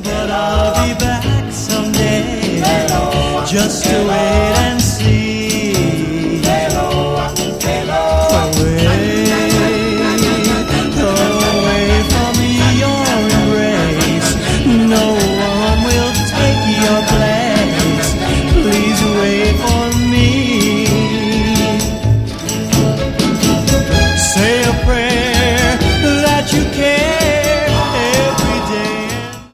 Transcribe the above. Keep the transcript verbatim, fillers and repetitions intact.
but I'll be back someday just to wait and